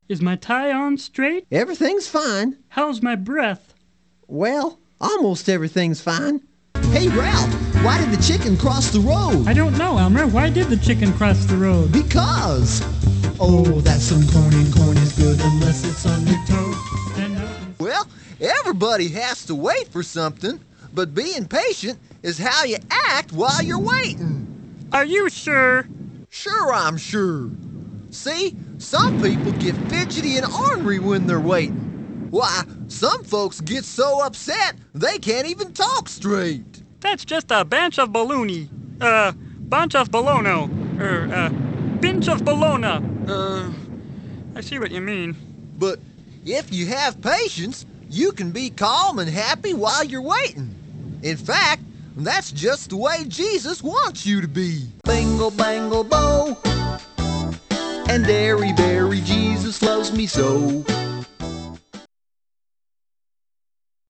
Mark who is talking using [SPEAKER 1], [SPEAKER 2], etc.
[SPEAKER 1] Is my tie on straight?
[SPEAKER 2] Everything's fine.
[SPEAKER 1] How's my breath?
[SPEAKER 2] Well, almost everything's fine. Hey, Ralph, why did the chicken cross the road?
[SPEAKER 1] I don't know, Elmer. Why did the chicken cross the road?
[SPEAKER 2] Because. Oh, that's some corn, and corn is good unless it's on your toe.
[SPEAKER 3] Well, everybody has to wait for something, but being patient is how you act while you're waiting.
[SPEAKER 1] Are you sure?
[SPEAKER 3] Sure, I'm sure. See, some people get fidgety and ornery when they're waiting. Why, some folks get so upset they can't even talk straight.
[SPEAKER 1] That's just a bunch of baloney. Bunch of bolono. Pinch of bologna. I see what you mean.
[SPEAKER 3] But if you have patience, you can be calm and happy while you're waiting. In fact, that's just the way Jesus wants you to be. Bingle, bangle, bow. And airy, berry, Jesus loves me so.